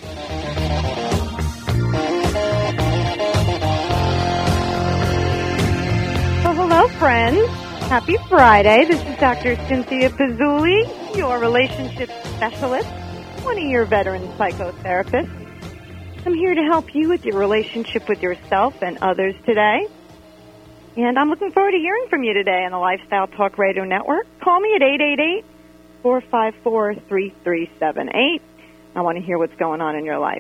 Well, hello, friends. Happy Friday. This is Dr. Cynthia Pizzulli, your relationship specialist, one of your veteran psychotherapists. I'm here to help you with your relationship with yourself and others today. And I'm looking forward to hearing from you today on the Lifestyle Talk Radio Network. Call me at 888-454-3378. I want to hear what's going on in your life.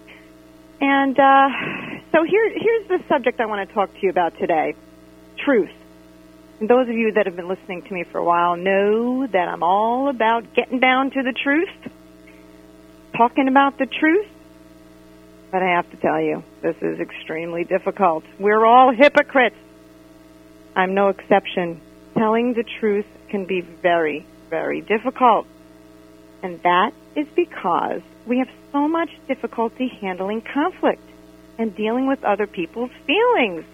And so here's the subject I want to talk to you about today, truth. And those of you that have been listening to me for a while know that I'm all about getting down to the truth, talking about the truth. But I have to tell you, this is extremely difficult. We're all hypocrites. I'm no exception. Telling the truth can be very, very difficult. And that is because we have so much difficulty handling conflict and dealing with other people's feelings.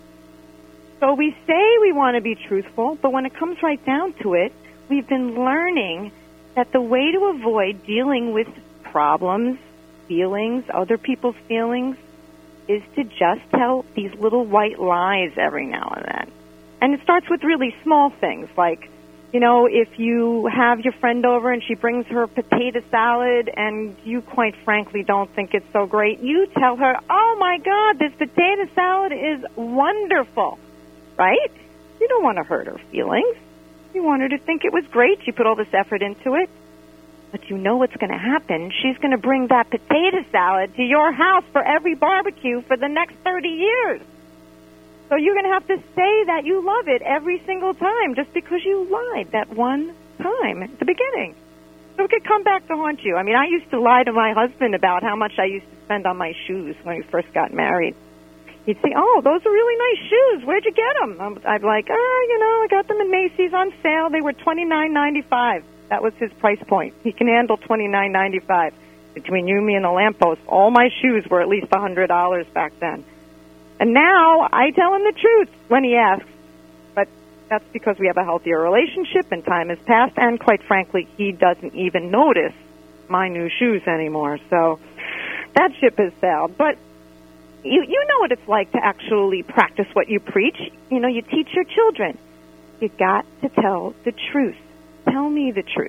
So we say we want to be truthful, but when it comes right down to it, we've been learning that the way to avoid dealing with problems, feelings, other people's feelings, is to just tell these little white lies every now and then. And it starts with really small things, like, you know, if you have your friend over and she brings her potato salad and you quite frankly don't think it's so great, you tell her, oh my God, this potato salad is wonderful. Right? You don't want to hurt her feelings. You want her to think it was great. You put all this effort into it. But you know what's going to happen. She's going to bring that potato salad to your house for every barbecue for the next 30 years. So you're going to have to say that you love it every single time just because you lied that one time at the beginning. So it could come back to haunt you. I mean, I used to lie to my husband about how much I used to spend on my shoes when we first got married. He'd say, oh, those are really nice shoes. Where'd you get them? I'd be like, I got them in Macy's on sale. They were $29.95. That was his price point. He can handle $29.95. Between you, me, and the lamppost, all my shoes were at least $100 back then. And now I tell him the truth when he asks. But that's because we have a healthier relationship and time has passed. And quite frankly, he doesn't even notice my new shoes anymore. So that ship has sailed. But you know what it's like to actually practice what you preach. You know, you teach your children. You got to tell the truth. Tell me the truth.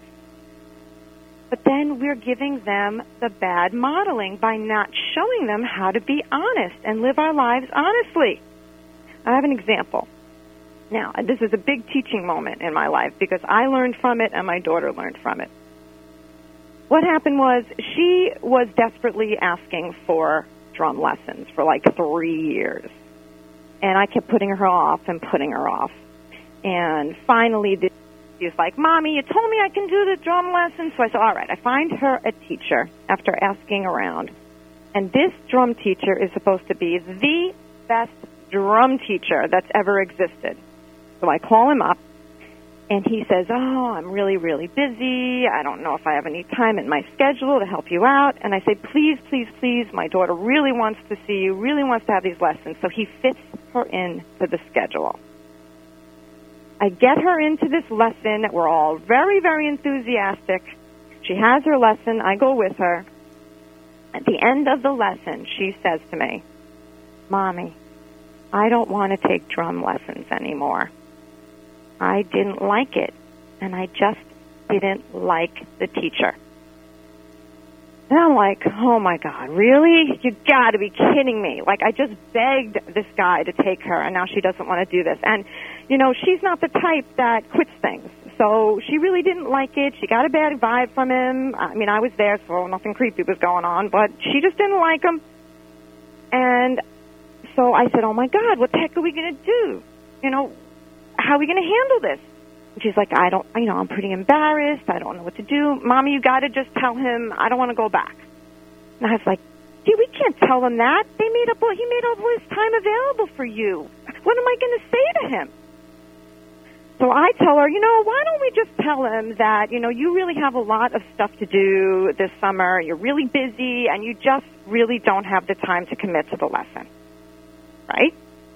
But then we're giving them the bad modeling by not showing them how to be honest and live our lives honestly. I have an example. Now, this is a big teaching moment in my life because I learned from it and my daughter learned from it. What happened was she was desperately asking for drum lessons for like 3 years. And I kept putting her off and putting her off. And finally, she was like, Mommy, you told me I can do the drum lessons. So I said, all right, I find her a teacher after asking around. And this drum teacher is supposed to be the best drum teacher that's ever existed. So I call him up. And he says, oh, I'm really, really busy. I don't know if I have any time in my schedule to help you out. And I say, please, please, please, my daughter really wants to see you, really wants to have these lessons. So he fits her into the schedule. I get her into this lesson. We're all very, very enthusiastic. She has her lesson. I go with her. At the end of the lesson, she says to me, Mommy, I don't want to take drum lessons anymore. I didn't like it, and I just didn't like the teacher. And I'm like, oh, my God, really? You got to be kidding me. Like, I just begged this guy to take her, and now she doesn't want to do this. And, you know, she's not the type that quits things. So she really didn't like it. She got a bad vibe from him. I mean, I was there, so nothing creepy was going on, but she just didn't like him. And so I said, oh, my God, what the heck are we going to do? You know, how are we going to handle this? And she's like, I'm pretty embarrassed. I don't know what to do. Mommy, you got to just tell him I don't want to go back. And I was like, gee, we can't tell him that. He made up all his time available for you. What am I going to say to him? So I tell her, why don't we just tell him that, you really have a lot of stuff to do this summer. You're really busy, and you just really don't have the time to commit to the lesson. Right?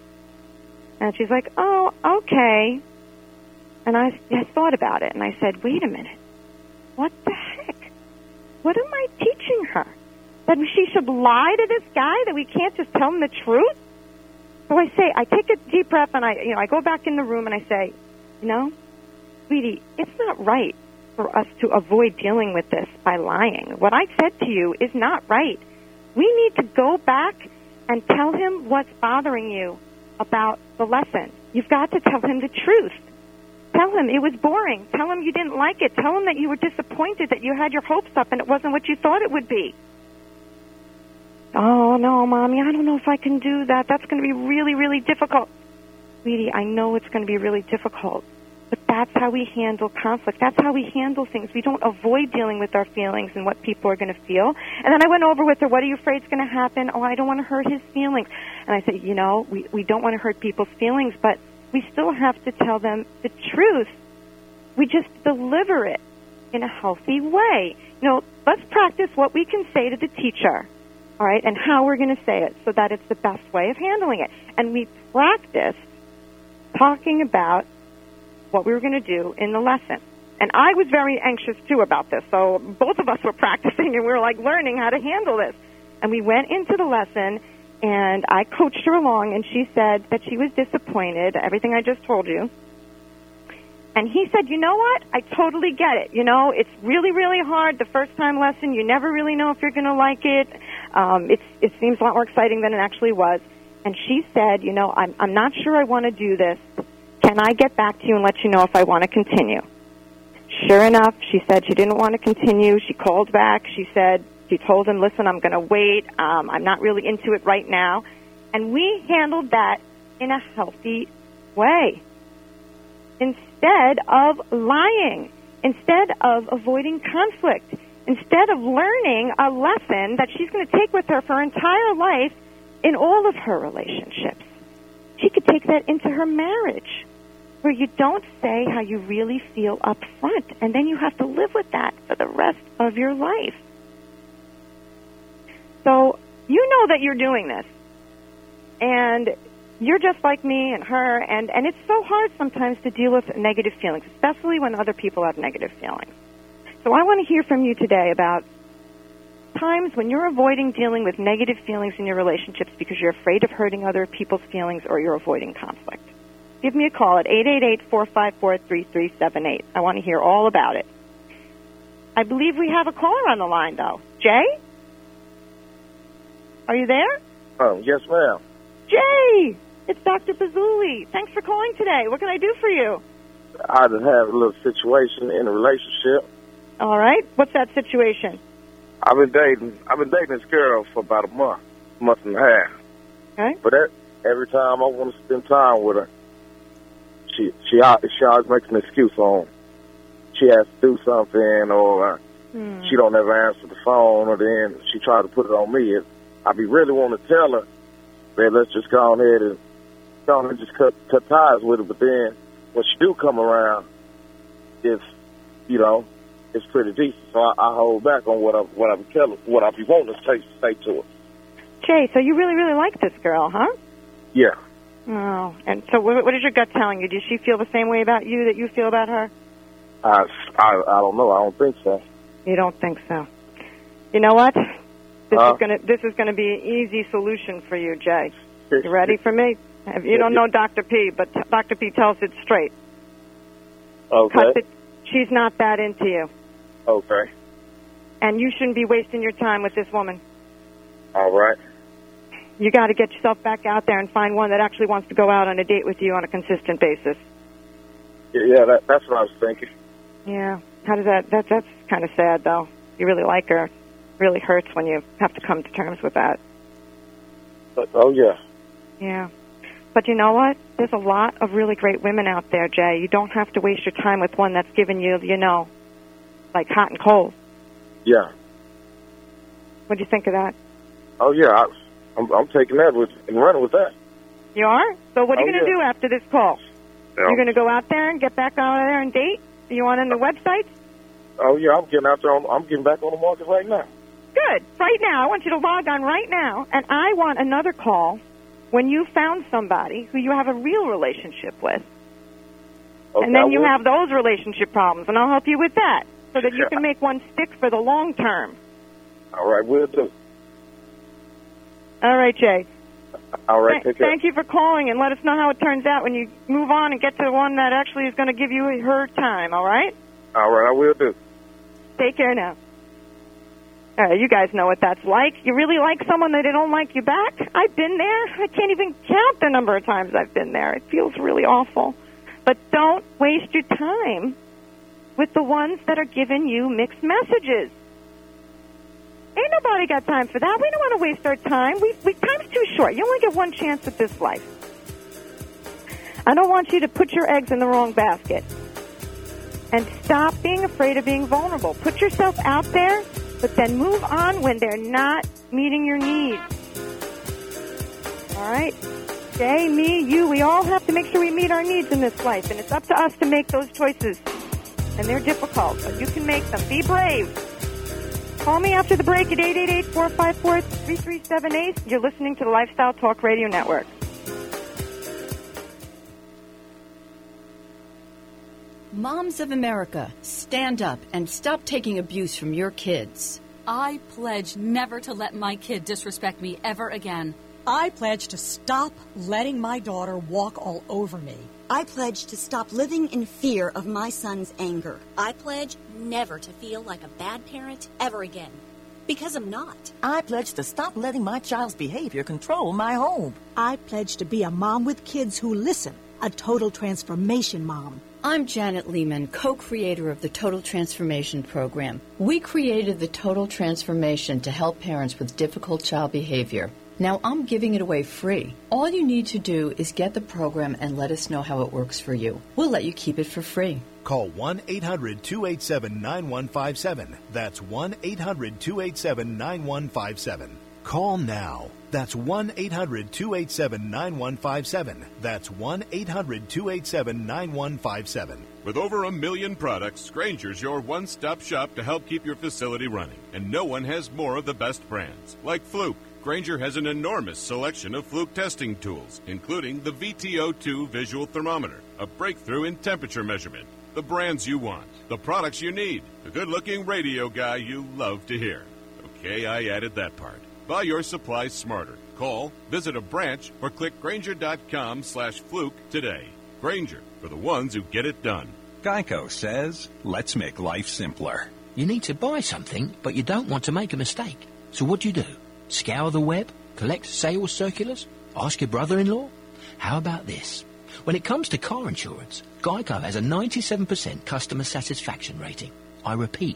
And she's like, oh, okay. And I thought about it, and I said, wait a minute. What the heck? What am I teaching her? That she should lie to this guy, that we can't just tell him the truth? So I say, I take a deep breath, and I go back in the room, and I say, sweetie, it's not right for us to avoid dealing with this by lying. What I said to you is not right. We need to go back and tell him what's bothering you about the lesson. You've got to tell him the truth. Tell him it was boring. Tell him you didn't like it. Tell him that you were disappointed, that you had your hopes up and it wasn't what you thought it would be. Oh, no, Mommy, I don't know if I can do that. That's going to be really, really difficult. Sweetie, I know it's going to be really difficult, but that's how we handle conflict. That's how we handle things. We don't avoid dealing with our feelings and what people are going to feel. And then I went over with her, what are you afraid is going to happen? Oh, I don't want to hurt his feelings. And I said, we don't want to hurt people's feelings, but we still have to tell them the truth. We just deliver it in a healthy way. Let's practice what we can say to the teacher, all right, and how we're going to say it so that it's the best way of handling it. And we practiced talking about what we were going to do in the lesson. And I was very anxious, too, about this. So both of us were practicing, and we were, learning how to handle this. And we went into the lesson, and I coached her along, and she said that she was disappointed, everything I just told you. And he said, you know what? I totally get it. It's really, really hard. The first-time lesson, you never really know if you're going to like it. It seems a lot more exciting than it actually was. And she said, I'm not sure I want to do this. Can I get back to you and let you know if I want to continue? Sure enough, she said she didn't want to continue. She called back. She told him, listen, I'm going to wait. I'm not really into it right now. And we handled that in a healthy way. Instead of lying, instead of avoiding conflict, instead of learning a lesson that she's going to take with her for her entire life in all of her relationships. She could take that into her marriage, where you don't say how you really feel up front, and then you have to live with that for the rest of your life. So you know that you're doing this, and you're just like me and her, and it's so hard sometimes to deal with negative feelings, especially when other people have negative feelings. So I want to hear from you today about times when you're avoiding dealing with negative feelings in your relationships because you're afraid of hurting other people's feelings or you're avoiding conflict. Give me a call at 888-454-3378. I want to hear all about it. I believe we have a caller on the line, though. Jay? Are you there? Yes, ma'am. Jay! It's Dr. Bazzuli. Thanks for calling today. What can I do for you? I just have a little situation in a relationship. All right. What's that situation? I've been dating this girl for about a month and a half. Okay. But every time I want to spend time with her, she always makes an excuse on. She has to do something, or she don't ever answer the phone, or then she tries to put it on me. I be really want to tell her, man, let's just go ahead and just cut ties with her. But then when she do come around, it's pretty decent. So I hold back on what I be wanting to say to her. Jay, so you really, really like this girl, huh? Yeah. Oh, and so what is your gut telling you? Does she feel the same way about you that you feel about her? I don't know. I don't think so. You don't think so? You know what? This is gonna be an easy solution for you, Jay. You ready for me? You don't know Dr. P, but Dr. P tells it straight. Okay. She's not that into you. Okay. And you shouldn't be wasting your time with this woman. All right. You got to get yourself back out there and find one that actually wants to go out on a date with you on a consistent basis. Yeah, that's what I was thinking. Yeah. How does that's kind of sad, though. You really like her. It really hurts when you have to come to terms with that. Oh, yeah. Yeah. But you know what? There's a lot of really great women out there, Jay. You don't have to waste your time with one that's giving you, like hot and cold. Yeah. What do you think of that? Oh, yeah. I'm taking that and running with that. You are? So what are you going to do after this call? Yeah. You're going to go out there and get back out there and date? Are you on the website? Oh, yeah. I'm getting out there. I'm getting back on the market right now. Good. Right now. I want you to log on right now, and I want another call when you found somebody who you have a real relationship with. Okay, and then you have those relationship problems, and I'll help you with that so that you can make one stick for the long term. All right, we'll do. All right, Jay. All right, take care. Thank you for calling, and let us know how it turns out when you move on and get to the one that actually is going to give you her time, all right? All right, I will do. Take care now. All right, you guys know what that's like. You really like someone that they don't like you back? I've been there. I can't even count the number of times I've been there. It feels really awful. But don't waste your time with the ones that are giving you mixed messages. Ain't nobody got time for that. We don't want to waste our time. Time's too short. You only get one chance at this life. I don't want you to put your eggs in the wrong basket. And stop being afraid of being vulnerable. Put yourself out there, but then move on when they're not meeting your needs. All right? Jay, me, you, we all have to make sure we meet our needs in this life. And it's up to us to make those choices. And they're difficult, but you can make them. Be brave. Call me after the break at 888-454-3378. You're listening to the Lifestyle Talk Radio Network. Moms of America, stand up and stop taking abuse from your kids. I pledge never to let my kid disrespect me ever again. I pledge to stop letting my daughter walk all over me. I pledge to stop living in fear of my son's anger. I pledge never to feel like a bad parent ever again, because I'm not. I pledge to stop letting my child's behavior control my home. I pledge to be a mom with kids who listen, a total transformation mom. I'm Janet Lehman, co-creator of the Total Transformation Program. We created the Total Transformation to help parents with difficult child behavior. Now I'm giving it away free. All you need to do is get the program and let us know how it works for you. We'll let you keep it for free. Call 1-800-287-9157. That's 1-800-287-9157. Call now. That's 1-800-287-9157. That's 1-800-287-9157. With over 1 million products, Grainger's your one-stop shop to help keep your facility running. And no one has more of the best brands, like Fluke. Grainger has an enormous selection of Fluke testing tools, including the VTO2 visual thermometer, a breakthrough in temperature measurement, the brands you want, the products you need, the good-looking radio guy you love to hear. Okay, I added that part. Buy your supplies smarter. Call, visit a branch, or click Grainger.com/Fluke today. Grainger, for the ones who get it done. Geico says, let's make life simpler. You need to buy something, but you don't want to make a mistake. So what do? Scour the web? Collect sales circulars? Ask your brother-in-law? How about this? When it comes to car insurance, Geico has a 97% customer satisfaction rating. I repeat,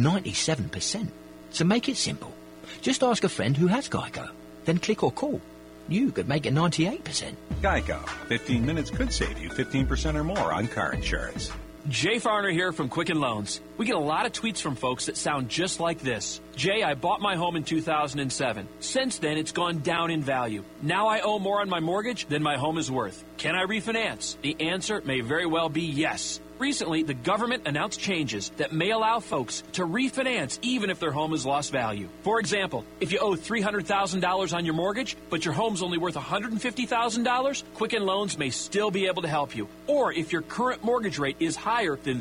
97%. So make it simple. Just ask a friend who has Geico. Then click or call. You could make it 98%. Geico. 15 minutes could save you 15% or more on car insurance. Jay Farner here from Quicken Loans. We get a lot of tweets from folks that sound just like this. Jay, I bought my home in 2007. Since then, it's gone down in value. Now I owe more on my mortgage than my home is worth. Can I refinance? The answer may very well be yes. Recently, the government announced changes that may allow folks to refinance even if their home has lost value. For example, if you owe $300,000 on your mortgage, but your home's only worth $150,000, Quicken Loans may still be able to help you. Or if your current mortgage rate is higher than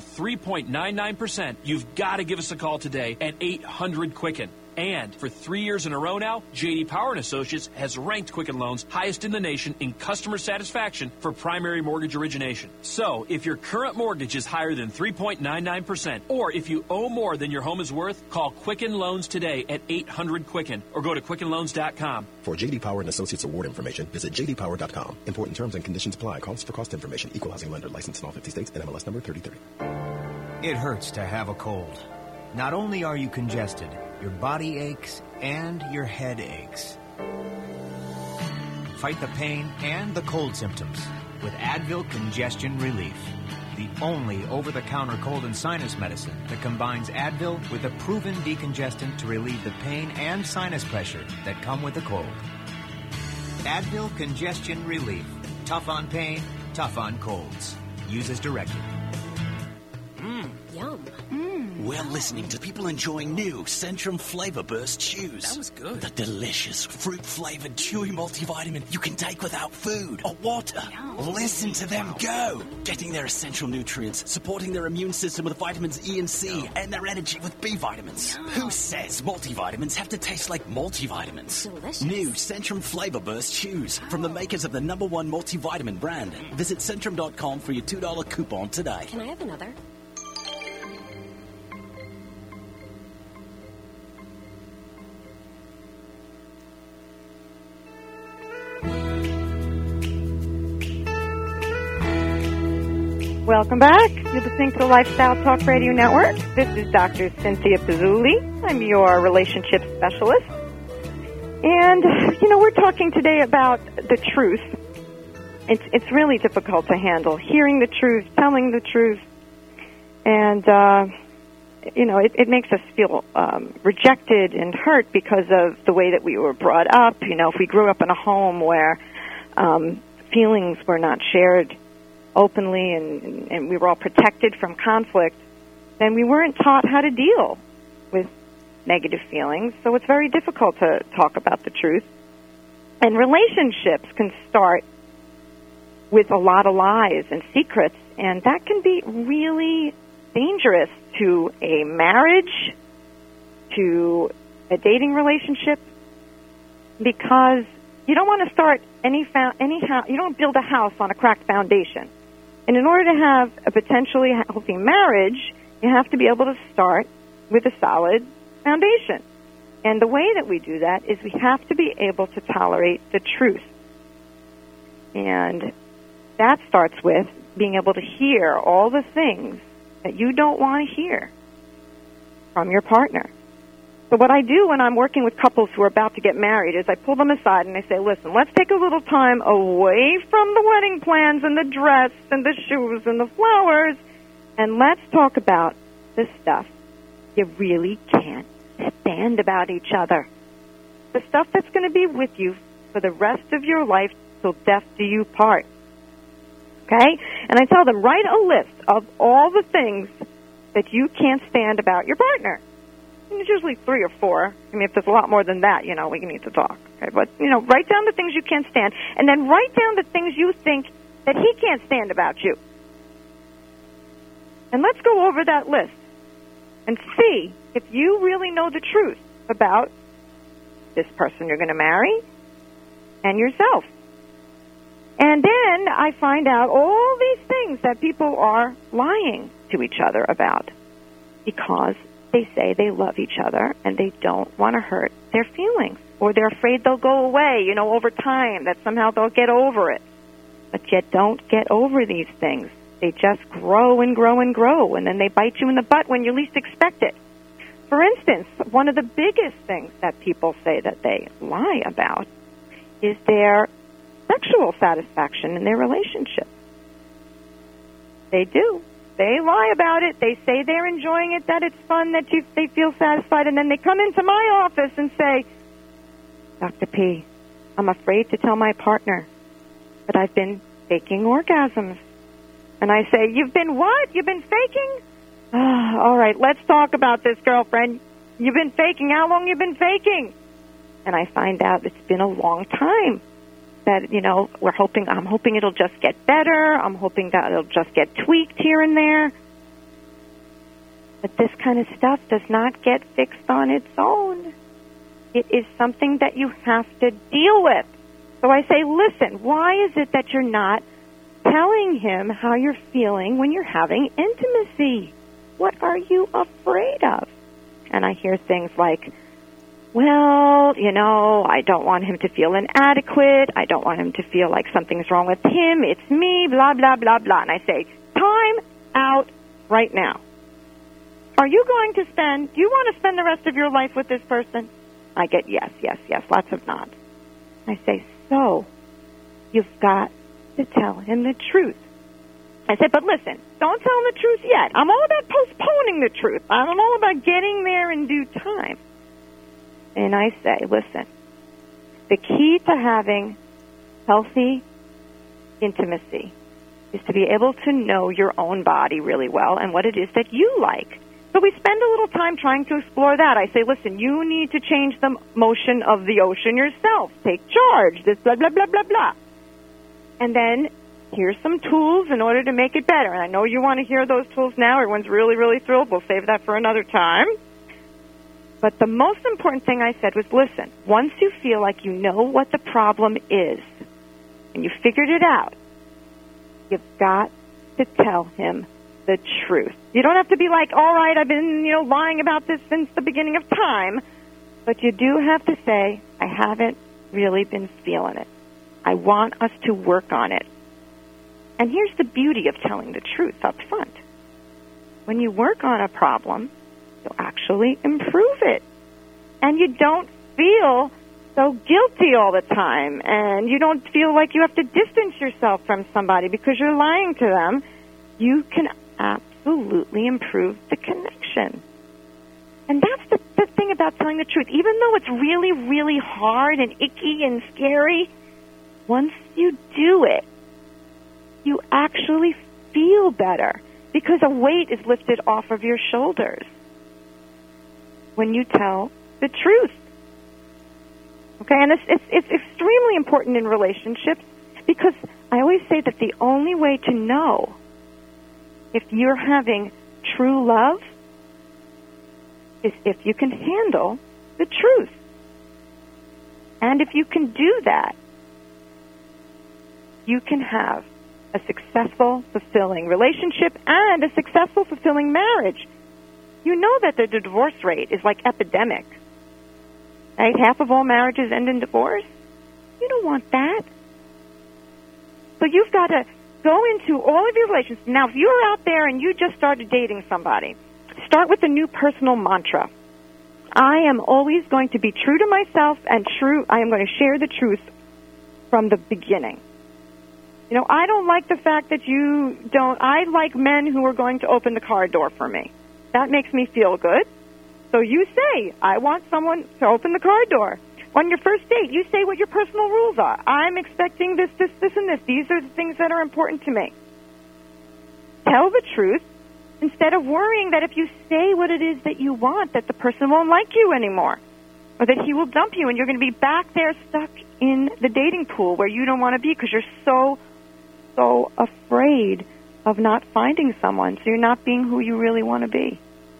3.99%, you've got to give us a call today at 800-QUICKEN. And for 3 years in a row now, J.D. Power & Associates has ranked Quicken Loans highest in the nation in customer satisfaction for primary mortgage origination. So, if your current mortgage is higher than 3.99%, or if you owe more than your home is worth, call Quicken Loans today at 800-QUICKEN or go to QuickenLoans.com. For J.D. Power & Associates award information, visit jdpower.com. Important terms and conditions apply. Calls for cost information. Equal housing lender. Licensed in all 50 states. NMLS number 3030. It hurts to have a cold. Not only are you congested, your body aches and your head aches. Fight the pain and the cold symptoms with Advil Congestion Relief, the only over-the-counter cold and sinus medicine that combines Advil with a proven decongestant to relieve the pain and sinus pressure that come with a cold. Advil Congestion Relief. Tough on pain, tough on colds. Use as directed. Yum. We're listening to people enjoying new Centrum Flavor Burst chews. That was good. The delicious fruit-flavored chewy multivitamin you can take without food or water. Listen to them go. Getting their essential nutrients, supporting their immune system with vitamins E and C, and their energy with B vitamins. Who says multivitamins have to taste like multivitamins? Delicious. New Centrum Flavor Burst chews from the makers of the #1 multivitamin brand. Visit Centrum.com for your $2 coupon today. Can I have another? Welcome back. You're listening to the Lifestyle Talk Radio Network. This is Dr. Cynthia Pizzulli. I'm your relationship specialist. And, we're talking today about the truth. It's really difficult to handle. Hearing the truth, telling the truth. And, it makes us feel rejected and hurt because of the way that we were brought up. If we grew up in a home where feelings were not shared openly and we were all protected from conflict, then we weren't taught how to deal with negative feelings. So it's very difficult to talk about the truth. And relationships can start with a lot of lies and secrets, and that can be really dangerous to a marriage, to a dating relationship, because you don't want to start you don't build a house on a cracked foundation. And in order to have a potentially healthy marriage, you have to be able to start with a solid foundation. And the way that we do that is we have to be able to tolerate the truth. And that starts with being able to hear all the things that you don't want to hear from your partner. So what I do when I'm working with couples who are about to get married is I pull them aside and I say, listen, let's take a little time away from the wedding plans and the dress and the shoes and the flowers, and let's talk about the stuff you really can't stand about each other. The stuff that's going to be with you for the rest of your life till death do you part. Okay? And I tell them, write a list of all the things that you can't stand about your partner. And it's usually 3 or 4. I mean, if there's a lot more than that, we need to talk. Okay? But, write down the things you can't stand, and then write down the things you think that he can't stand about you. And let's go over that list and see if you really know the truth about this person you're going to marry and yourself. And then I find out all these things that people are lying to each other about because they say they love each other and they don't want to hurt their feelings, or they're afraid they'll go away, over time, that somehow they'll get over it. But you don't get over these things. They just grow and grow and grow, and then they bite you in the butt when you least expect it. For instance, one of the biggest things that people say that they lie about is their sexual satisfaction in their relationship. They do. They lie about it. They say they're enjoying it, that it's fun, that they feel satisfied, and then they come into my office and say, Dr. P, I'm afraid to tell my partner that I've been faking orgasms. And I say, you've been what? You've been faking? All right, let's talk about this, girlfriend. You've been faking. How long you been faking? And I find out it's been a long time. That, I'm hoping it'll just get better. I'm hoping that it'll just get tweaked here and there. But this kind of stuff does not get fixed on its own. It is something that you have to deal with. So I say, listen, why is it that you're not telling him how you're feeling when you're having intimacy? What are you afraid of? And I hear things like, well, I don't want him to feel inadequate. I don't want him to feel like something's wrong with him. It's me, blah, blah, blah, blah. And I say, time out right now. Do you want to spend the rest of your life with this person? I get yes, lots of nods. I say, so you've got to tell him the truth. I said, but listen, don't tell him the truth yet. I'm all about postponing the truth. I'm all about getting there in due time. And I say, listen, the key to having healthy intimacy is to be able to know your own body really well and what it is that you like. So we spend a little time trying to explore that. I say, listen, you need to change the motion of the ocean yourself. Take charge. This blah, blah, blah, blah, blah. And then here's some tools in order to make it better. And I know you want to hear those tools now. Everyone's really, really thrilled. We'll save that for another time. But the most important thing I said was, listen, once you feel like you know what the problem is and you figured it out, you've got to tell him the truth. You don't have to be like, all right, I've been, lying about this since the beginning of time. But you do have to say, I haven't really been feeling it. I want us to work on it. And here's the beauty of telling the truth up front. When you work on a problem, you'll actually improve it. And you don't feel so guilty all the time. And you don't feel like you have to distance yourself from somebody because you're lying to them. You can absolutely improve the connection. And that's the thing about telling the truth. Even though it's really, really hard and icky and scary, once you do it, you actually feel better because a weight is lifted off of your shoulders when you tell the truth. Okay, and it's extremely important in relationships because I always say that the only way to know if you're having true love is if you can handle the truth. And if you can do that, you can have a successful, fulfilling relationship and a successful, fulfilling marriage. You know that the divorce rate is like epidemic. Right? Half of all marriages end in divorce. You don't want that. So you've got to go into all of your relationships. Now, if you're out there and you just started dating somebody, start with a new personal mantra. I am always going to be true to myself and I am going to share the truth from the beginning. I don't like the fact that you don't. I like men who are going to open the car door for me. That makes me feel good. So you say, I want someone to open the car door. On your first date, you say what your personal rules are. I'm expecting this, this, this, and this. These are the things that are important to me. Tell the truth instead of worrying that if you say what it is that you want, that the person won't like you anymore or that he will dump you and you're going to be back there stuck in the dating pool where you don't want to be because you're so afraid of not finding someone, so you're not being who you really want to be.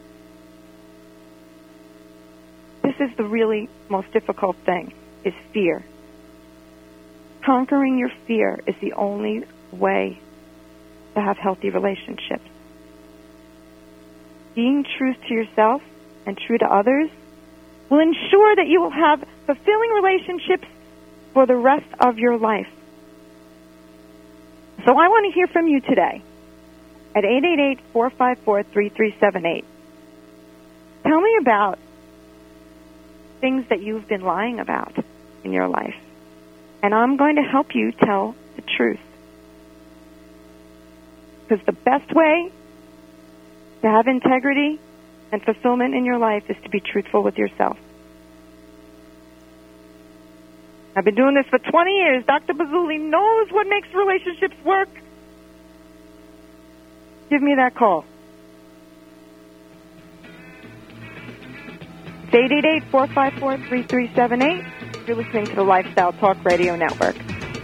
This is the really most difficult thing, is fear. Conquering your fear is the only way to have healthy relationships. Being true to yourself and true to others will ensure that you will have fulfilling relationships for the rest of your life. So I want to hear from you today at 888-454-3378. Tell me about things that you've been lying about in your life. And I'm going to help you tell the truth. Because the best way to have integrity and fulfillment in your life is to be truthful with yourself. I've been doing this for 20 years. Dr. Bazzuli knows what makes relationships work. Give me that call. It's 888-454-3378. You're listening to the Lifestyle Talk Radio Network.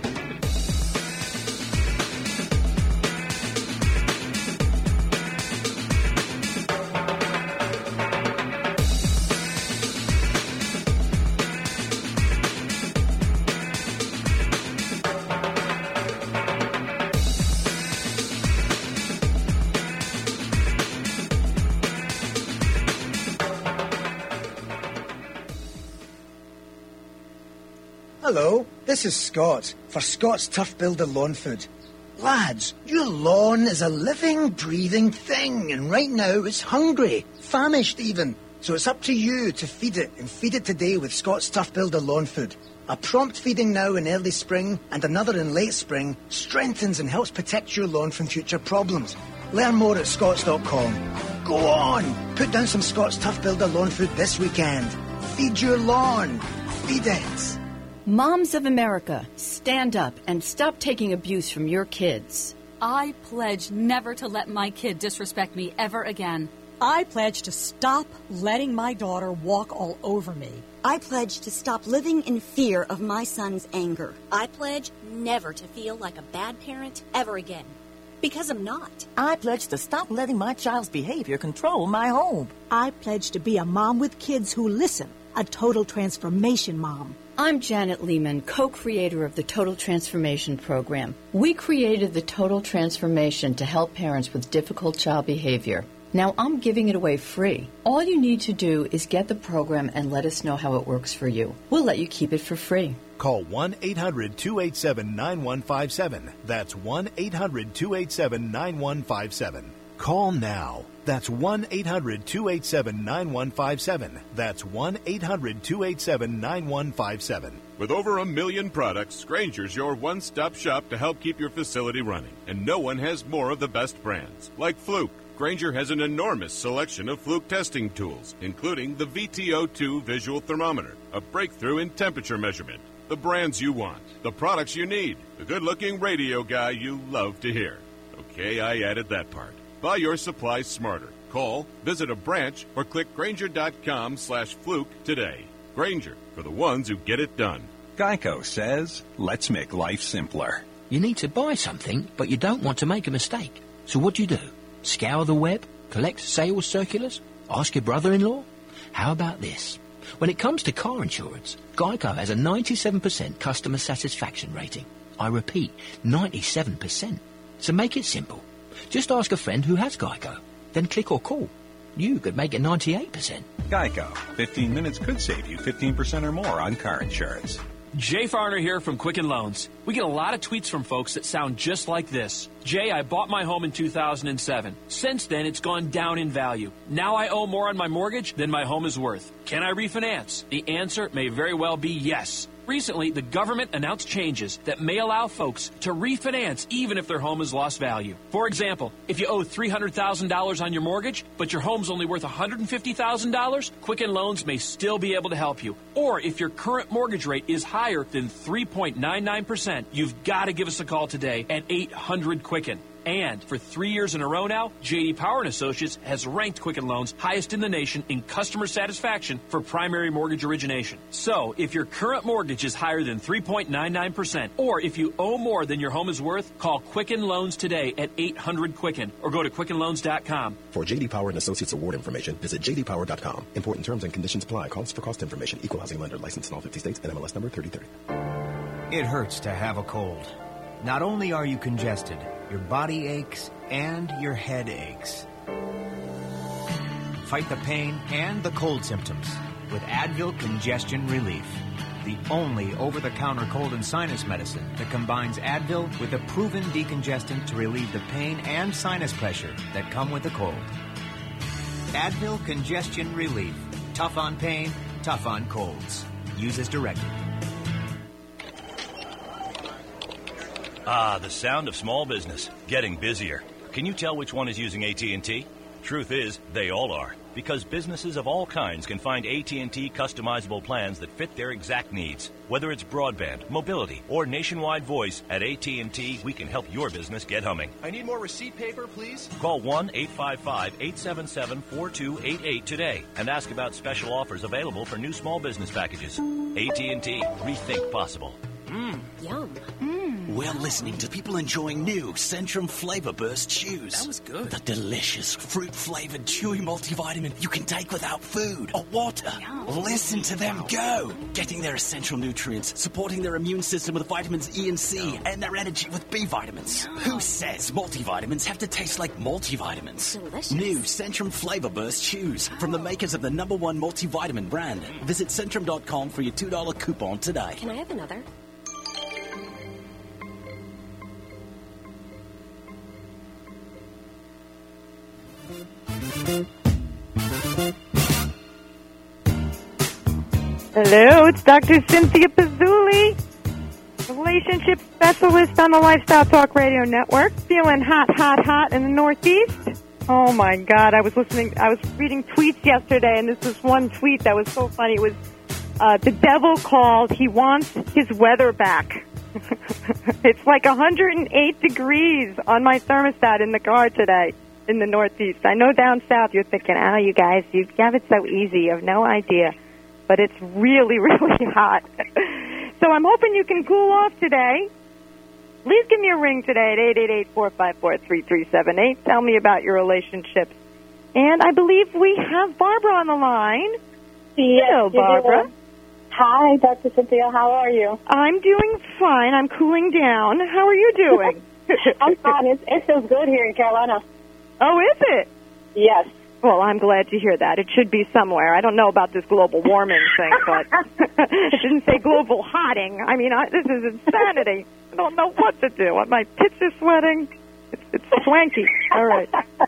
Hello, this is Scott for Scott's Tough Builder Lawn Food. Lads, your lawn is a living, breathing thing, and right now it's hungry, famished even. So it's up to you to feed it, and feed it today with Scott's Tough Builder Lawn Food. A prompt feeding now in early spring and another in late spring strengthens and helps protect your lawn from future problems. Learn more at scotts.com. Go on, put down some Scott's Tough Builder Lawn Food this weekend. Feed your lawn. Feed it. Moms of America, stand up and stop taking abuse from your kids. I pledge never to let my kid disrespect me ever again. I pledge to stop letting my daughter walk all over me. I pledge to stop living in fear of my son's anger. I pledge never to feel like a bad parent ever again. Because I'm not. I pledge to stop letting my child's behavior control my home. I pledge to be a mom with kids who listen, a total transformation mom. I'm Janet Lehman, co-creator of the Total Transformation Program. We created the Total Transformation to help parents with difficult child behavior. Now I'm giving it away free. All you need to do is get the program and let us know how it works for you. We'll let you keep it for free. Call 1-800-287-9157. That's 1-800-287-9157. Call now. That's 1-800-287-9157. That's 1-800-287-9157. With over 1 million products, Grainger's your one-stop shop to help keep your facility running. And no one has more of the best brands, like Fluke. Grainger has an enormous selection of Fluke testing tools, including the VTO2 visual thermometer, a breakthrough in temperature measurement. The brands you want, the products you need, the good-looking radio guy you love to hear. Okay, I added that part. Buy your supplies smarter. Call, visit a branch, or click Grainger.com/Fluke today. Grainger, for the ones who get it done. Geico says, let's make life simpler. You need to buy something, but you don't want to make a mistake. So what do? Scour the web? Collect sales circulars? Ask your brother-in-law? How about this? When it comes to car insurance, Geico has a 97% customer satisfaction rating. I repeat, 97%. So make it simple. Just ask a friend who has Geico. Then click or call. You could make it 98%. Geico. 15 minutes could save you 15% or more on car insurance. Jay Farner here from Quicken Loans. We get a lot of tweets from folks that sound just like this. Jay, I bought my home in 2007. Since then, it's gone down in value. Now I owe more on my mortgage than my home is worth. Can I refinance? The answer may very well be yes. Recently, the government announced changes that may allow folks to refinance even if their home has lost value. For example, if you owe $300,000 on your mortgage, but your home's only worth $150,000, Quicken Loans may still be able to help you. Or if your current mortgage rate is higher than 3.99%, you've got to give us a call today at 800-QUICKEN. And for 3 years in a row now, J.D. Power & Associates has ranked Quicken Loans highest in the nation in customer satisfaction for primary mortgage origination. So, if your current mortgage is higher than 3.99%, or if you owe more than your home is worth, call Quicken Loans today at 800-QUICKEN or go to QuickenLoans.com. For J.D. Power & Associates award information, visit jdpower.com. Important terms and conditions apply. Calls for cost information. Equal housing lender. Licensed in all 50 states. NMLS number 3030. It hurts to have a cold. Not only are you congested, your body aches and your head aches. Fight the pain and the cold symptoms with Advil Congestion Relief, the only over-the-counter cold and sinus medicine that combines Advil with a proven decongestant to relieve the pain and sinus pressure that come with a cold. Advil Congestion Relief. Tough on pain, tough on colds. Use as directed. Ah, the sound of small business, getting busier. Can you tell which one is using AT&T? Truth is, they all are, because businesses of all kinds can find AT&T customizable plans that fit their exact needs. Whether it's broadband, mobility, or nationwide voice, at AT&T, we can help your business get humming. I need more receipt paper, please. Call 1-855-877-4288 today and ask about special offers available for new small business packages. AT&T, rethink possible. Yum. We're listening to people enjoying new Centrum Flavor Burst chews. That was good. The delicious fruit-flavored chewy multivitamin you can take without food or water. Yum. Listen to them go. Getting their essential nutrients, supporting their immune system with vitamins E and C, and their energy with B vitamins. Yum. Who says multivitamins have to taste like multivitamins? Delicious. New Centrum Flavor Burst chews from the makers of the #1 multivitamin brand. Visit Centrum.com for your $2 coupon today. Can I have another? Hello, it's Dr. Cynthia Pizzulli, relationship specialist on the Lifestyle Talk Radio Network. Feeling hot in the Northeast. Oh my God, I was reading tweets yesterday, and this was one tweet that was so funny. It was, the devil called, he wants his weather back. It's like 108 degrees on my thermostat in the car today. in the Northeast. I know down south you're thinking, oh, you guys, you have it so easy. You have no idea. But it's really, really hot. So I'm hoping you can cool off today. Please give me a ring today at 888-454-3378. Tell me about your relationships. And I believe we have Barbara on the line. Yes, hello, Barbara. Hi, Dr. Cynthia. How are you? I'm doing fine. I'm cooling down. How are you doing? I'm fine. It feels good here in Carolina. Oh, is it? Yes. Well, I'm glad to hear that. It should be somewhere. I don't know about this global warming thing, but it didn't say global hotting. I mean, this is insanity. I don't know what to do. My tits are sweating. It's swanky. All right.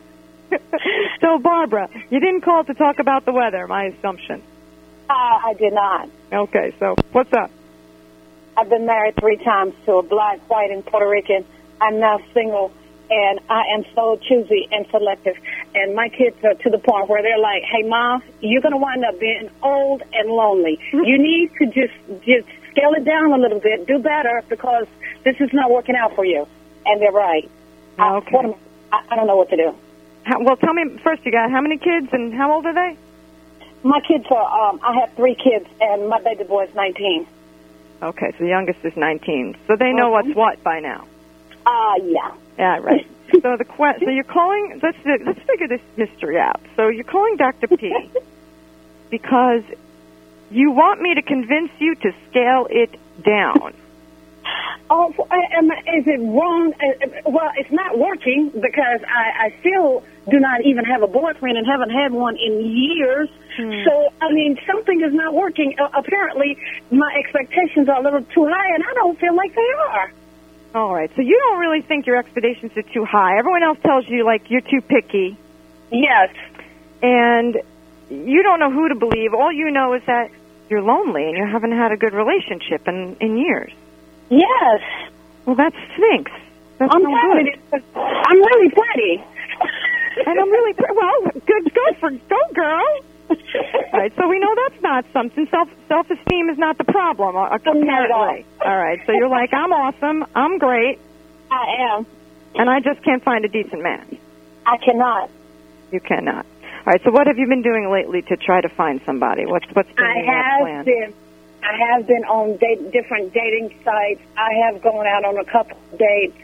So, Barbara, you didn't call to talk about the weather, my assumption. I did not. Okay, so what's up? I've been married 3 times to a black, white, and Puerto Rican. I'm now single, and I am so choosy and selective. And my kids are to the point where they're like, hey, Mom, you're going to wind up being old and lonely. You need to just scale it down a little bit, do better, because this is not working out for you. And they're right. Okay. I don't know what to do. Well, tell me first, you got how many kids and how old are they? My kids are, I have 3 kids, and my baby boy is 19. Okay, so the youngest is 19. So they know what's what by now. Yeah. Yeah, right. So so you're calling, let's figure this mystery out. So you're calling Dr. P because you want me to convince you to scale it down. Oh, is it wrong? Well, it's not working because I still do not even have a boyfriend and haven't had one in years. So, I mean, something is not working. Apparently, my expectations are a little too high, and I don't feel like they are. All right. So you don't really think your expectations are too high. Everyone else tells you, like, you're too picky. Yes. And you don't know who to believe. All you know is that you're lonely and you haven't had a good relationship in years. Yes. Well, that stinks. That's I'm no good. I'm really pretty. And I'm really well. Go girl. All right. So we know that's not something. Self-esteem is not the problem. Apparently. All right. So you're like, I'm awesome. I'm great. I am. And I just can't find a decent man. I cannot. You cannot. All right. So what have you been doing lately to try to find somebody? What's been your plan? I have been on different dating sites. I have gone out on a couple of dates.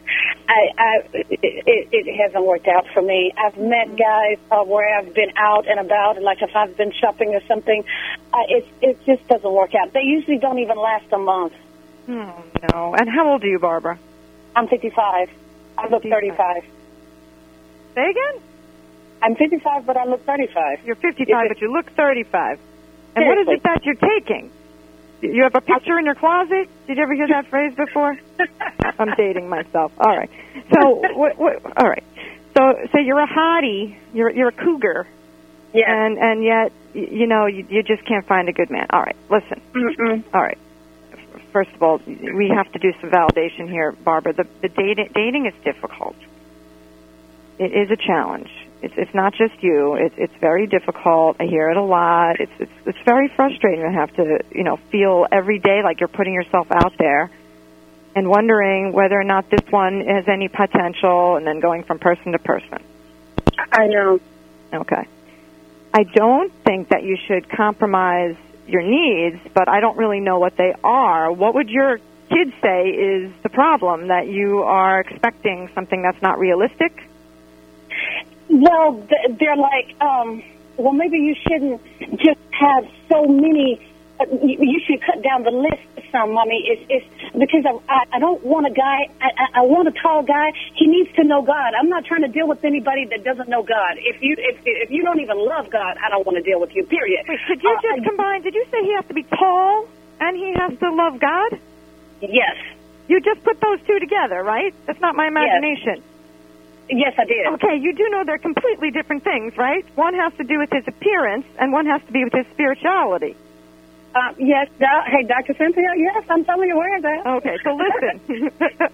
It hasn't worked out for me. I've met guys where I've been out and about, like if I've been shopping or something. It just doesn't work out. They usually don't even last a month. Oh, no. And how old are you, Barbara? I'm 55. I look 35. Say again? I'm 55, but I look 35. You're 55, but you look 35. And what is it that you're taking? You have a picture in your closet? Did you ever hear that phrase before? I'm dating myself. All right. So, all right. So you're a hottie. You're a cougar. Yeah. And yet, you just can't find a good man. All right. Listen. All right. First of all, we have to do some validation here, Barbara. The dating is difficult. It is a challenge. It's not just you. It's very difficult. I hear it a lot. It's very frustrating to have to feel every day like you're putting yourself out there and wondering whether or not this one has any potential, and then going from person to person. I know. Okay. I don't think that you should compromise your needs, but I don't really know what they are. What would your kids say is the problem, that you are expecting something that's not realistic? Well, they're like, well, maybe you shouldn't just have so many. You should cut down the list some. I mean, it's because I don't want a guy. I want a tall guy. He needs to know God. I'm not trying to deal with anybody that doesn't know God. If you don't even love God, I don't want to deal with you. Period. Wait, could you just combine? Did you say he has to be tall and he has to love God? Yes. You just put those two together, right? That's not my imagination. Yes, I did. Okay, you do know they're completely different things, right? One has to do with his appearance, and one has to be with his spirituality. Yes. Hey, Dr. Cynthia, yes, I'm totally aware of that. Okay, so listen.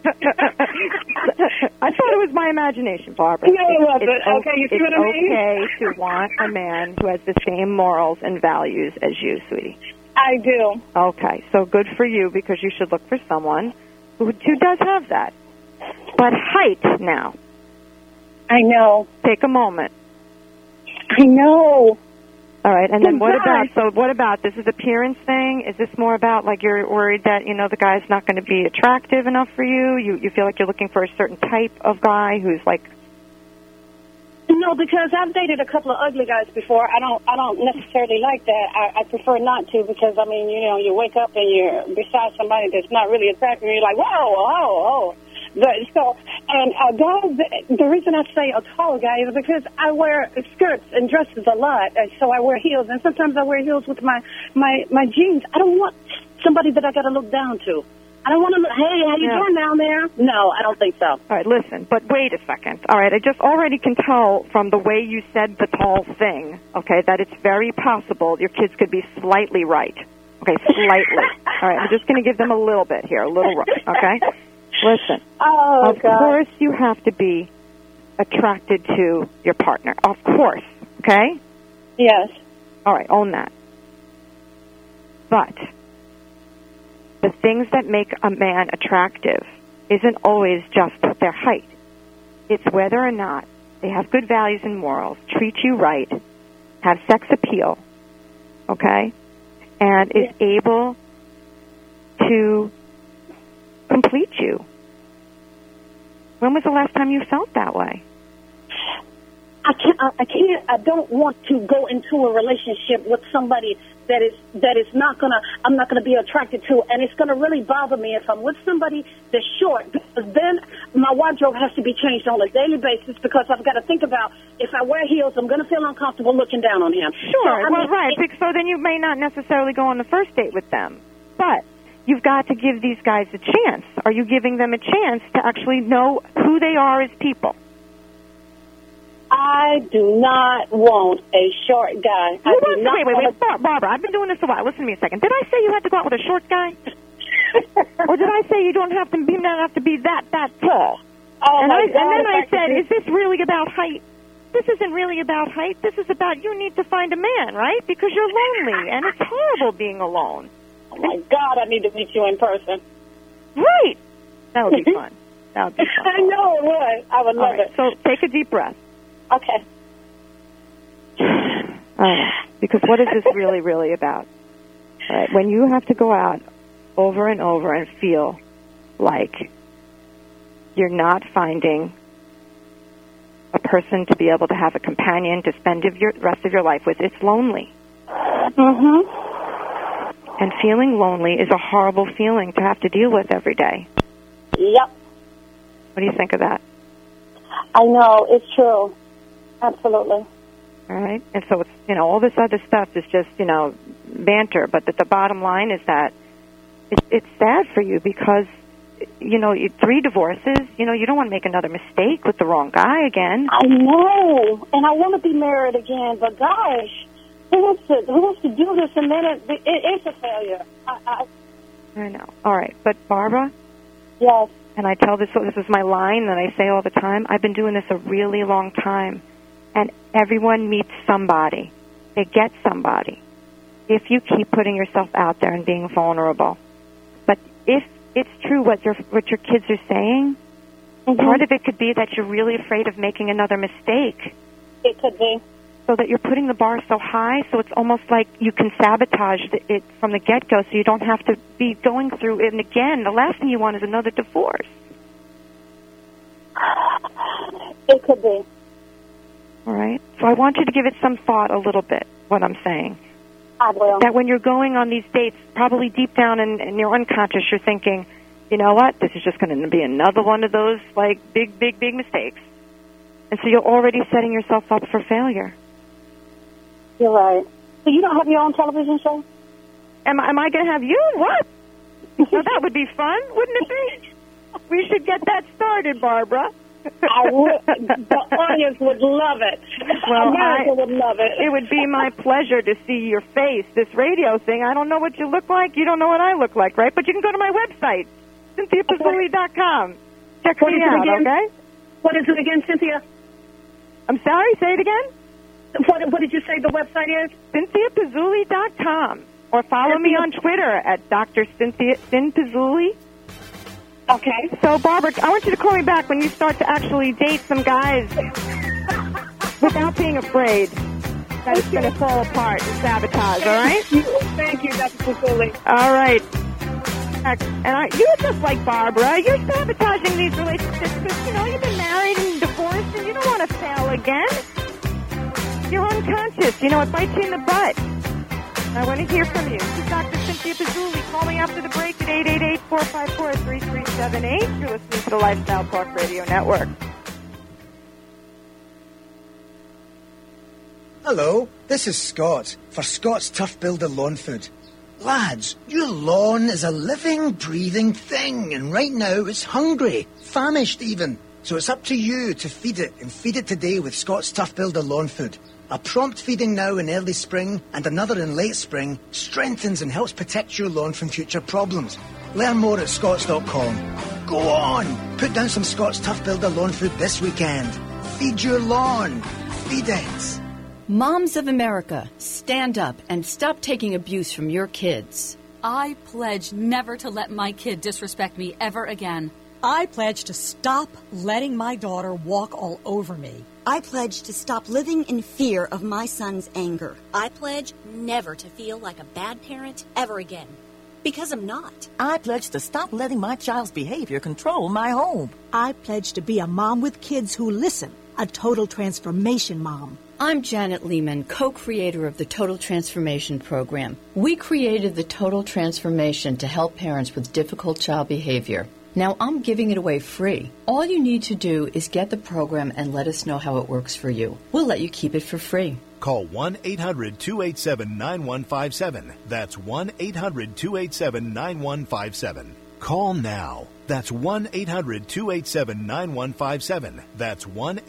I thought it was my imagination, Barbara. No, it wasn't. Okay, you see what I mean? It's okay to want a man who has the same morals and values as you, sweetie. I do. Okay, so good for you, because you should look for someone who does have that. But height now. I know. Take a moment. I know. All right, and then what about this is appearance thing? Is this more about like you're worried that, the guy's not going to be attractive enough for you? You feel like you're looking for a certain type of guy who's like... No, because I've dated a couple of ugly guys before. I don't necessarily like that. I prefer not to because, you wake up and you're beside somebody that's not really attractive and you're like, whoa. Guys, the reason I say a tall guy is because I wear skirts and dresses a lot, and so I wear heels, and sometimes I wear heels with my jeans. I don't want somebody that I got to look down to. I don't want to look, hey, how you doing down there? No, I don't think so. All right, listen, but wait a second. All right, I just already can tell from the way you said the tall thing, okay, that it's very possible your kids could be slightly right. Okay, slightly. All right, I'm just going to give them a little bit here, a little right, okay? Listen, of course you have to be attracted to your partner. Of course, okay? Yes. All right, own that. But the things that make a man attractive isn't always just their height. It's whether or not they have good values and morals, treat you right, have sex appeal, okay, and is able to complete you. When was the last time you felt that way? I don't want to go into a relationship with somebody that is not I'm not gonna be attracted to, and it's gonna really bother me if I'm with somebody that's short, because then my wardrobe has to be changed on a daily basis because I've got to think about if I wear heels, I'm gonna feel uncomfortable looking down on him. Sure, so then you may not necessarily go on the first date with them, but you've got to give these guys a chance. Are you giving them a chance to actually know who they are as people? I do not want a short guy. Wait, Barbara, I've been doing this a while. Listen to me a second. Did I say you had to go out with a short guy? Or did I say you don't have to be that tall? And then I said, is this really about height? This isn't really about height. This is about you need to find a man, right? Because you're lonely, and it's horrible being alone. Oh, my God, I need to meet you in person. Right. That would be fun. I know it would. I would love it. So take a deep breath. Okay. Because what is this really, really about? All right. When you have to go out over and over and feel like you're not finding a person to be able to have a companion to spend the rest of your life with, it's lonely. Mm-hmm. And feeling lonely is a horrible feeling to have to deal with every day. Yep. What do you think of that? I know. It's true. Absolutely. All right. And so it's, all this other stuff is just, banter. But the bottom line is that it's sad for you because, 3 divorces, you don't want to make another mistake with the wrong guy again. I know. And I want to be married again. But gosh, who wants to do this? And then it's a failure. I know. All right. But Barbara? Yes. And I tell this is my line that I say all the time. I've been doing this a really long time. And everyone meets somebody. They get somebody. If you keep putting yourself out there and being vulnerable. But if it's true what your kids are saying, part of it could be that you're really afraid of making another mistake. It could be. So that you're putting the bar so high, so it's almost like you can sabotage it from the get-go so you don't have to be going through it. And again, the last thing you want is another divorce. It could be. All right? So I want you to give it some thought a little bit, what I'm saying. I will. That when you're going on these dates, probably deep down in your unconscious, you're thinking, you know what, this is just going to be another one of those, big mistakes. And so you're already setting yourself up for failure. You're right. So you don't have your own television show? Am I going to have you? What? Well, that would be fun, wouldn't it be? We should get that started, Barbara. I would. The audience would love it. Well, America would love it. It would be my pleasure to see your face. This radio thing, I don't know what you look like. You don't know what I look like, right? But you can go to my website, CynthiaPazzulli.com. Check me out, okay? What is it again, Cynthia? I'm sorry, say it again? What did you say the website is? CynthiaPazzulli.com. Or follow me on Twitter at Dr. Cynthia Pazzulli. Okay. So, Barbara, I want you to call me back when you start to actually date some guys without being afraid that it's going to fall apart and sabotage, all right? Thank you, Dr. Fusoli. All right. And you're just like Barbara. You're sabotaging these relationships because, you've been married and divorced and you don't want to fail again. You're unconscious. It bites you in the butt. I want to hear from you. This is Dr. Cynthia Pizzulli. Call me after the break at 888-454-3378. You're listening to the Lifestyle Talk Radio Network. Hello, this is Scott for Scott's Tough Builder Lawn Food. Lads, your lawn is a living, breathing thing, and right now it's hungry, famished even. So it's up to you to feed it, and feed it today with Scott's Tough Builder Lawn Food. A prompt feeding now in early spring and another in late spring strengthens and helps protect your lawn from future problems. Learn more at scotts.com. Go on! Put down some Scott's Tough Builder Lawn Food this weekend. Feed your lawn. Feed it. Moms of America, stand up and stop taking abuse from your kids. I pledge never to let my kid disrespect me ever again. I pledge to stop letting my daughter walk all over me. I pledge to stop living in fear of my son's anger. I pledge never to feel like a bad parent ever again. Because I'm not. I pledge to stop letting my child's behavior control my home. I pledge to be a mom with kids who listen, a total transformation mom. I'm Janet Lehman, co-creator of the Total Transformation Program. We created the Total Transformation to help parents with difficult child behavior. Now I'm giving it away free. All you need to do is get the program and let us know how it works for you. We'll let you keep it for free. Call 1-800-287-9157. That's 1-800-287-9157. Call now. That's 1-800-287-9157. That's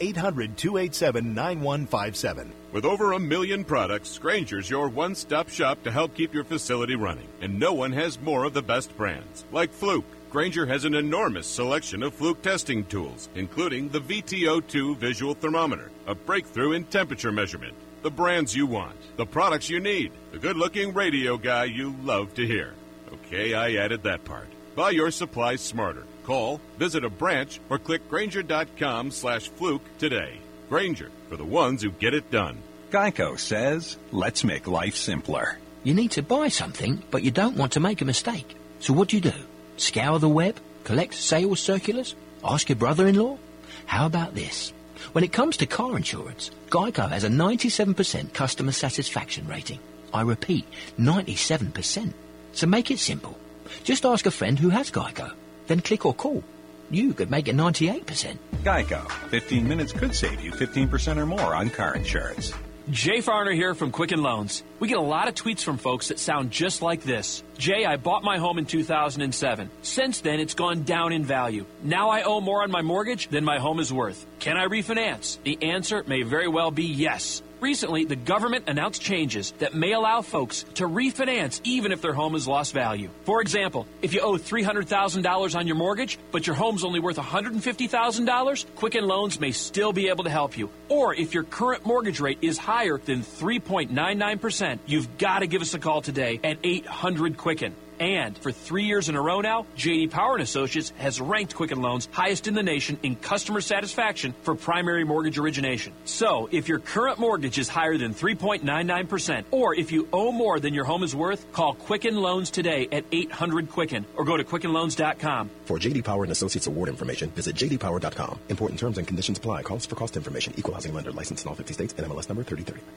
1-800-287-9157. With over 1 million products, Grainger's your one-stop shop to help keep your facility running. And no one has more of the best brands, like Fluke. Grainger has an enormous selection of Fluke testing tools, including the VTO2 visual thermometer, a breakthrough in temperature measurement, the brands you want, the products you need, the good-looking radio guy you love to hear. Okay, I added that part. Buy your supplies smarter. Call, visit a branch, or click Grainger.com/Fluke today. Grainger, for the ones who get it done. Geico says, let's make life simpler. You need to buy something, but you don't want to make a mistake. So what do? Scour the web? Collect sales circulars? Ask your brother-in-law? How about this? When it comes to car insurance, Geico has a 97% customer satisfaction rating. I repeat, 97%. So make it simple. Just ask a friend who has Geico. Then click or call. You could make it 98%. Geico. 15 minutes could save you 15% or more on car insurance. Jay Farner here from Quicken Loans. We get a lot of tweets from folks that sound just like this. Jay, I bought my home in 2007. Since then, it's gone down in value. Now I owe more on my mortgage than my home is worth. Can I refinance? The answer may very well be yes. Recently, the government announced changes that may allow folks to refinance even if their home has lost value. For example, if you owe $300,000 on your mortgage, but your home's only worth $150,000, Quicken Loans may still be able to help you. Or if your current mortgage rate is higher than 3.99%, you've got to give us a call today at 800-QUICKEN. And for 3 years in a row now, J.D. Power & Associates has ranked Quicken Loans highest in the nation in customer satisfaction for primary mortgage origination. So, if your current mortgage is higher than 3.99%, or if you owe more than your home is worth, call Quicken Loans today at 800-QUICKEN or go to QuickenLoans.com. For J.D. Power & Associates award information, visit jdpower.com. Important terms and conditions apply. Calls for cost information. Equal housing lender. Licensed in all 50 states. NMLS number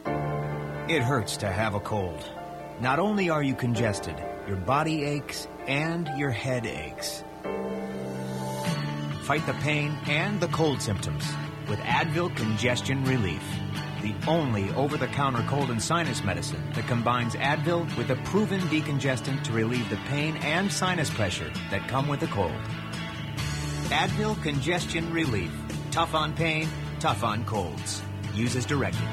3030. It hurts to have a cold. Not only are you congested, your body aches and your head aches. Fight the pain and the cold symptoms with Advil Congestion Relief, the only over-the-counter cold and sinus medicine that combines Advil with a proven decongestant to relieve the pain and sinus pressure that come with a cold. Advil Congestion Relief. Tough on pain, tough on colds. Use as directed.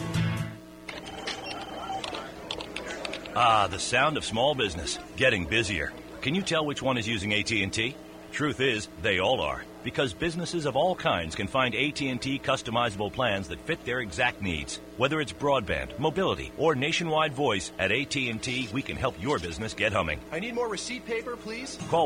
Ah, the sound of small business getting busier. Can you tell which one is using AT&T? Truth is, they all are. because businesses of all kinds can find AT&T customizable plans that fit their exact needs. Whether it's broadband, mobility, or nationwide voice, at AT&T, we can help your business get humming. I need more receipt paper, please. Call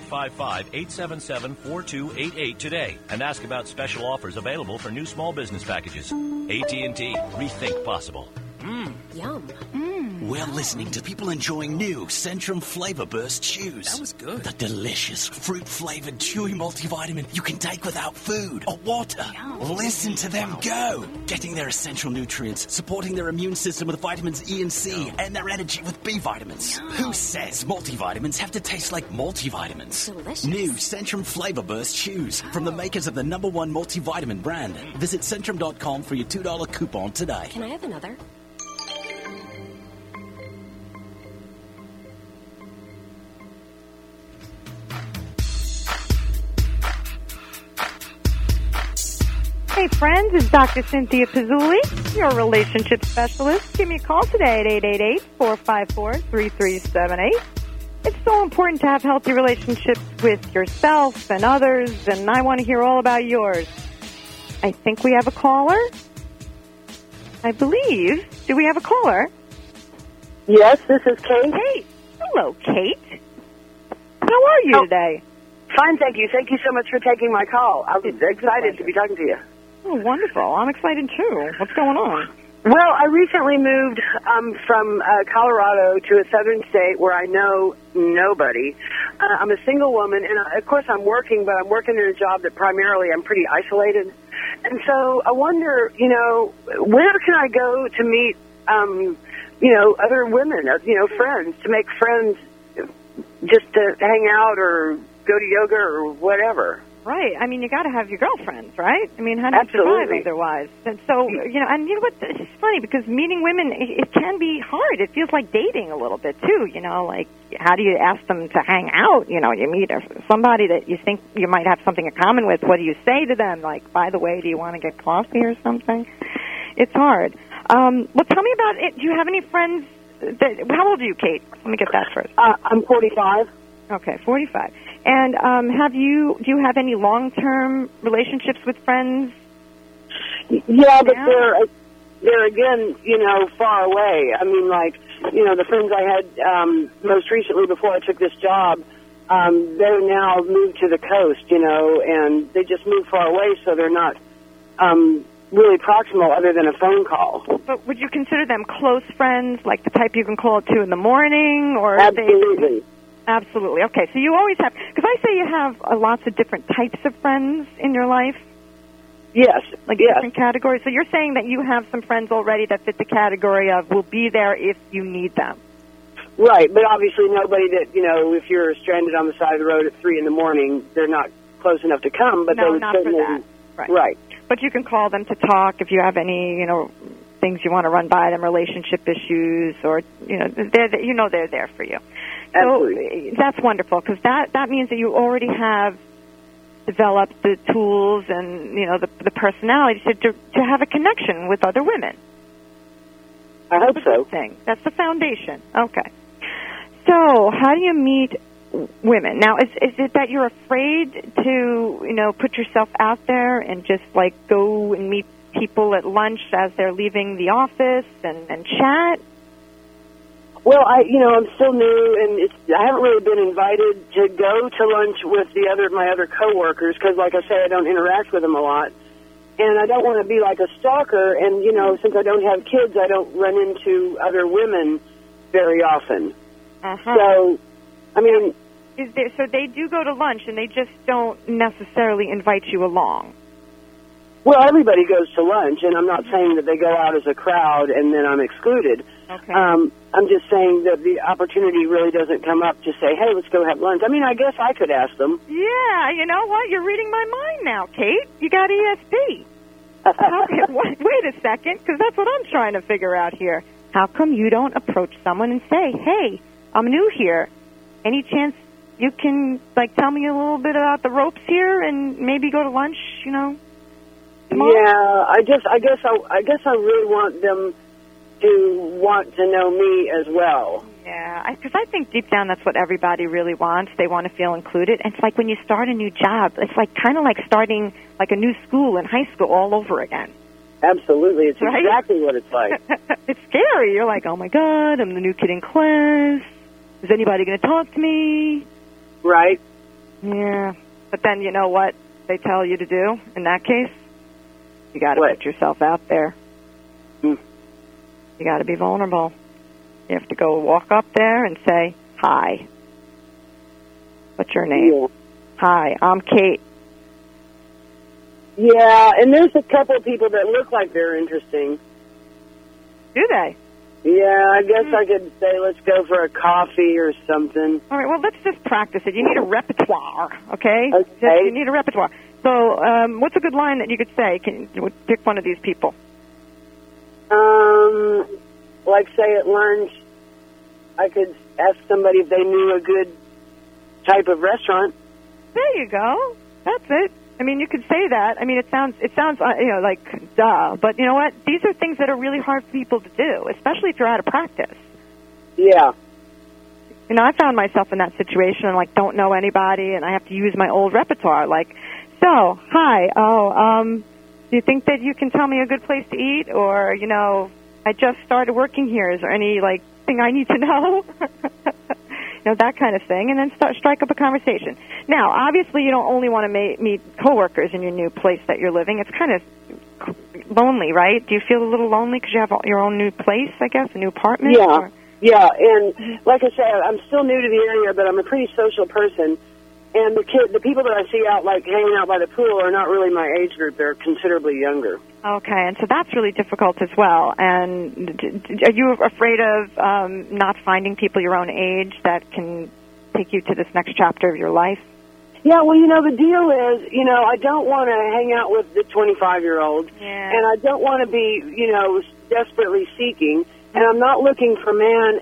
1-855-877-4288 today and ask about special offers available for new small business packages. AT&T, rethink possible. Yum. We're listening to people enjoying new Centrum Flavor Burst Chews. That was good. The delicious fruit-flavored chewy multivitamin you can take without food or water. Listen to them go. Getting their essential nutrients, supporting their immune system with vitamins E and C, and their energy with B vitamins. Who says multivitamins have to taste like multivitamins? Delicious. New Centrum Flavor Burst Chews from the makers of the #1 multivitamin brand. Visit Centrum.com for your $2 coupon today. Can I have another? Hey friends, it's Dr. Cynthia Pizzulli, your relationship specialist. Give me a call today at 888-454-3378. It's so important to have healthy relationships with yourself and others, and I want to hear all about yours. I think we have a caller. I believe. Do we have a caller? Yes, this is Kate. Kate. Hello, Kate. How are you today? Fine, thank you. Thank you so much for taking my call. I was excited to be talking to you. Oh, wonderful. I'm excited, too. What's going on? Well, I recently moved from Colorado to a southern state where I know nobody. I'm a single woman, and of course I'm working, but I'm working in a job that primarily I'm pretty isolated. And so I wonder, where can I go to meet, other women, friends, to make friends, just to hang out or go to yoga or whatever. Right. I mean, you got to have your girlfriends, right? I mean, how do you survive otherwise? And so, and you know what? It's funny because meeting women, it can be hard. It feels like dating a little bit, too. Like, how do you ask them to hang out? You meet somebody that you think you might have something in common with. What do you say to them? Like, by the way, do you want to get coffee or something? It's hard. Well, tell me about it. Do you have any friends how old are you, Kate? Let me get that first. I'm 45. Okay, 45. And do you have any long-term relationships with friends? Yeah, but they're again, far away. I mean, the friends I had most recently before I took this job, they're now moved to the coast, and they just moved far away, so they're not really proximal other than a phone call. But would you consider them close friends, like the type you can call at 2 in the morning? Or Absolutely. Absolutely. Okay, so you always have, because I say you have lots of different types of friends in your life. Yes. Different categories. So you're saying that you have some friends already that fit the category of will be there if you need them. Right, but obviously nobody that, if you're stranded on the side of the road at 3 in the morning, they're not close enough to come. But no, not for that. Right. But you can call them to talk if you have any, things you want to run by them, relationship issues, or, they're there for you. Absolutely. So that's wonderful, because that means that you already have developed the tools and, the personality to have a connection with other women. I hope so. That's the foundation. Okay. So how do you meet women? Now, is it that you're afraid to, put yourself out there and just, go and meet people at lunch as they're leaving the office and chat? Well, I'm still new, and I haven't really been invited to go to lunch with my other coworkers because, like I say, I don't interact with them a lot, and I don't want to be like a stalker. And since I don't have kids, I don't run into other women very often. So, I mean, so they do go to lunch, and they just don't necessarily invite you along. Well, everybody goes to lunch, and I'm not saying that they go out as a crowd and then I'm excluded. Okay. I'm just saying that the opportunity really doesn't come up to say, hey, let's go have lunch. I mean, I guess I could ask them. Yeah, you know what? You're reading my mind now, Kate. You got ESP. Wait a second, because that's what I'm trying to figure out here. How come you don't approach someone and say, hey, I'm new here. Any chance you can, tell me a little bit about the ropes here and maybe go to lunch, tomorrow? Yeah, I guess I really want them to want to know me as well. Yeah, because I think deep down that's what everybody really wants. They want to feel included. And it's like when you start a new job, it's like kind of like starting like a new school in high school all over again. Absolutely. It's Right? exactly what it's like. It's scary. You're like, oh, my God, I'm the new kid in class. Is anybody going to talk to me? Right. Yeah. But then you know what they tell you to do in that case? You got to put yourself out there. You got to be vulnerable. You have to go walk up there and say, hi. What's your name? Yeah. Hi, I'm Kate. Yeah, and there's a couple of people that look like they're interesting. Do they? Yeah, I guess I could say let's go for a coffee or something. All right, well, let's just practice it. You need a repertoire, okay? Okay. You need a repertoire. So what's a good line that you could say? Can you pick one of these people? Like say at lunch, I could ask somebody if they knew a good type of restaurant. There you go. That's it. I mean, you could say that. I mean, it sounds like duh, but you know what? These are things that are really hard for people to do, especially if you're out of practice. Yeah. You know, I found myself in that situation, like don't know anybody, and I have to use my old repertoire. Like, so, hi. Do you think that you can tell me a good place to eat, or I just started working here. Is there any thing I need to know? That kind of thing, and then strike up a conversation. Now, obviously, you don't only want to meet coworkers in your new place that you're living. It's kind of lonely, right? Do you feel a little lonely because you have your own new place, I guess, a new apartment? Yeah, or? yeah, and like I said, I'm still new to the area, but I'm a pretty social person. And the people that I see out, hanging out by the pool, are not really my age group. They're considerably younger. Okay, and so that's really difficult as well. And are you afraid of not finding people your own age that can take you to this next chapter of your life? Yeah, well, the deal is, I don't want to hang out with the 25-year-olds, and I don't want to be, desperately seeking. And I'm not looking for a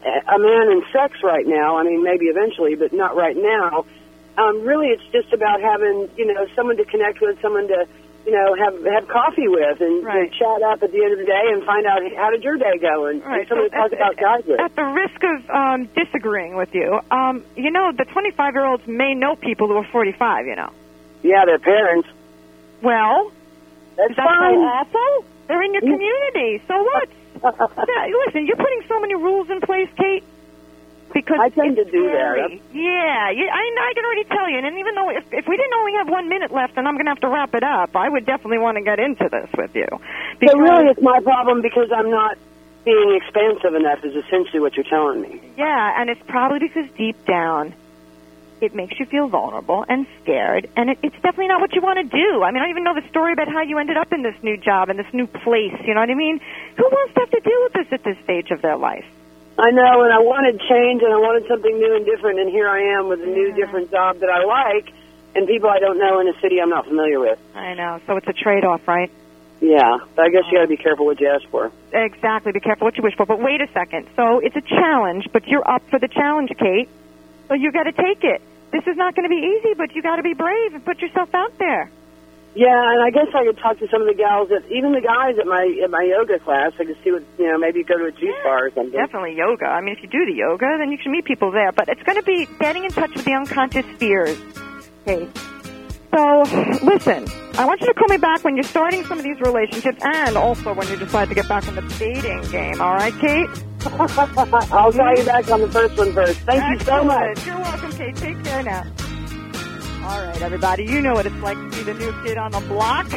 man in sex right now. I mean, maybe eventually, but not right now. Really, it's just about having, someone to connect with, someone to, have coffee with, and to chat up at the end of the day and find out how did your day go, and someone to talk about guys with. At the risk of disagreeing with you, the 25-year-olds may know people who are 45, Yeah, their parents. Well, that's is that fine. so awful? They're in your community, so what? Listen, you're putting so many rules in place, Kate. Because I tend to do scary. that. Yeah, I can already tell you. And even though if we didn't only have 1 minute left and I'm going to have to wrap it up, I would definitely want to get into this with you. But really, it's my problem because I'm not being expansive enough is essentially what you're telling me. Yeah, and it's probably because deep down it makes you feel vulnerable and scared, and it's definitely not what you want to do. I mean, I don't even know the story about how you ended up in this new job and this new place, you know what I mean? Who wants to have to deal with this at this stage of their life? I know, and I wanted change, and I wanted something new and different, and here I am with a new, different job that I like, and people I don't know in a city I'm not familiar with. I know, so it's a trade-off, right? Yeah, but I guess you got to be careful what you ask for. Exactly, be careful what you wish for. But wait a second, so it's a challenge, but you're up for the challenge, Kate, so you got to take it. This is not going to be easy, but you got to be brave and put yourself out there. Yeah, and I guess I could talk to some of the gals, even the guys at my yoga class. I could see what, maybe go to a juice bar or something. Definitely yoga. I mean, if you do the yoga, then you can meet people there. But it's going to be getting in touch with the unconscious fears. Okay. So, listen, I want you to call me back when you're starting some of these relationships and also when you decide to get back in the dating game. All right, Kate? I'll call you back on the first one first. Thank you so much. You're welcome, Kate. Take care now. All right, everybody, you know what it's like to be the new kid on the block.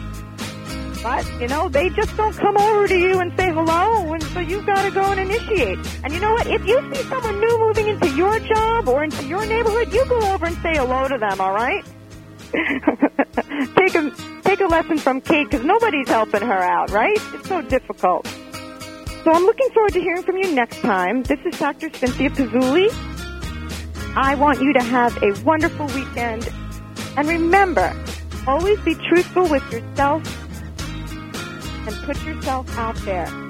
But, they just don't come over to you and say hello, and so you've got to go and initiate. And you know what? If you see someone new moving into your job or into your neighborhood, you go over and say hello to them, all right? Take a lesson from Kate, because nobody's helping her out, right? It's so difficult. So I'm looking forward to hearing from you next time. This is Dr. Cynthia Pizzulli. I want you to have a wonderful weekend. And remember, always be truthful with yourself and put yourself out there.